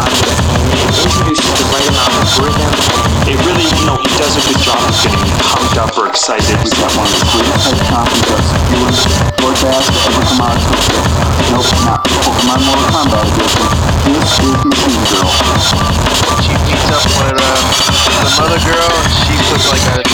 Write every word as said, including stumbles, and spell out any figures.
kind of introduces the right amount of rhythm. It really, you know, he does a good job of getting you pumped up or excited. We've got one of the greatest head concepts viewers or bass to ever come out of Tokyo. Nope, not Pokemon Mortal Kombat edition. This is Machine Girl. She meets up with uh, some other girl, and she puts like a